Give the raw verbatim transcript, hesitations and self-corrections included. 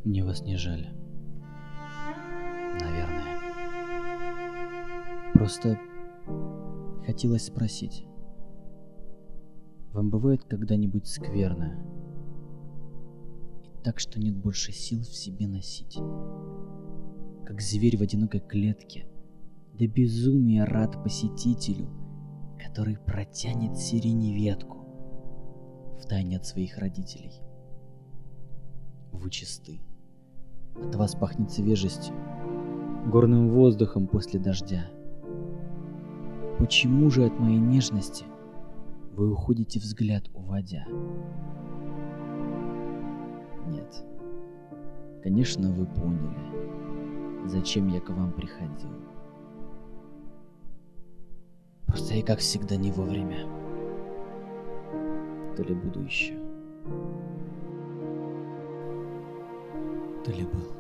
Мне вас не жаль. Наверное. Просто хотелось спросить. Вам бывает когда-нибудь скверно? И так, что нет больше сил в себе носить? Как зверь в одинокой клетке, до безумия рад посетителю, который протянет сирене ветку втайне от своих родителей. Вы чисты. От вас пахнет свежестью, горным воздухом после дождя. Почему же от моей нежности вы уходите, взгляд уводя? Нет, конечно, вы поняли, зачем я к вам приходил. Просто я, как всегда, не вовремя. То ли буду еще, то ли был.